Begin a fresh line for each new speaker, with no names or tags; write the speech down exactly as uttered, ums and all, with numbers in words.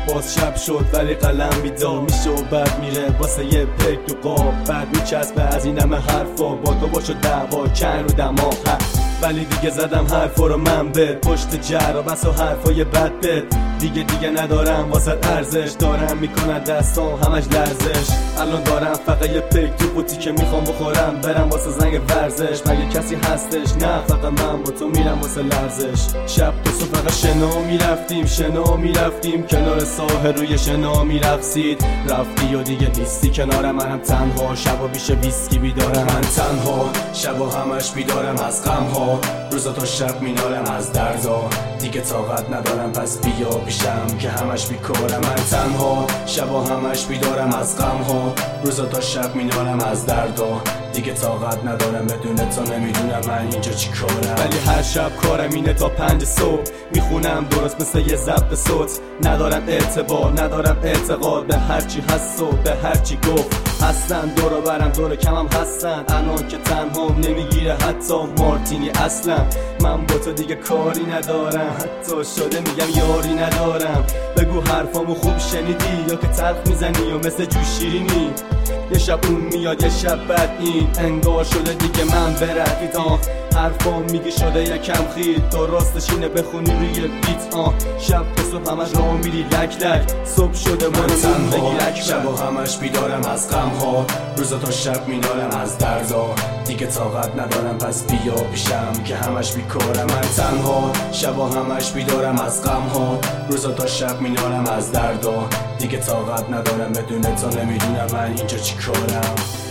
باز شب شد ولی قلم بیدار میشه و بعد میره واسه یه پک تو قاب، بعد میچسبه از این همه حرفا، با تو باشو دعوا کن رو دماغ، ولی دیگه زدم حرفا رو من بد پشت جر و بس و حرفای بد بد، دیگه دیگه ندارم واسه ارزش، دارم میکنن دستام همش لرزش، الان دارم فقط یه پک تو قوطی که میخوام بخورم برم واسه زنگ ورزش، مگه کسی هستش؟ نه فقط من با تو میرم واسه لرزش. شب تو صبح فقط شنا میرفتیم شنا میرفتیم کنار ساحل روی شنا میرقصید، رفتی و دیگه نیستی کنار منم تنها، شبا بیشه ویسکی بیدارم من تنها، شبا همش بیدارم از غم ها، روزا تا شب مینالم از دردا، دیگه طاقت ندارم پس بیا پیشم که همش بیکارم من تنها، شبا همش بیدارم از غم ها، روزا تا شب مینالم از دردا، دیگه طاقت ندارم بدون تو نمیدونم من اینجا چی کارم، ولی هر شب کارم اینه تا پنج صبح میخونم درست مثل یه ضبط صوت، ندارم اعتبار ندارم اعتقاد به هرچی هست و به هرچی گفت، هستن دور و برم دور کمم هستن، الان که تنهام نمیگیره حتی مارتینی اصلا، من با تو دیگه کاری ندارم، حتی شده میگم یاری ندارم، بگو حرفامو خوب شنیدی یا که تلخ میزنی و مثل جوشیرینی، یه شب اون میاد یه شب بعد این، انگار شده دیگه من برفید آه، حرفام میگی شده یکم خید، درستش اینه بخونی روی بیت آه، شب به صبح همش راه میری لک لک، صبح شده منو من بگی شبا همش بیدارم از غم ها، روزا تا شب مینالم از دردا، دیگه طاقت ندارم پس بیا پیشم که همش بیکارم من تنها، شبا همش بیدارم از غم ها، روزا تا شب مینالم از دردا، دیگه طاقت ندارم بدون تو نمیدونم من اینجا چی کارم.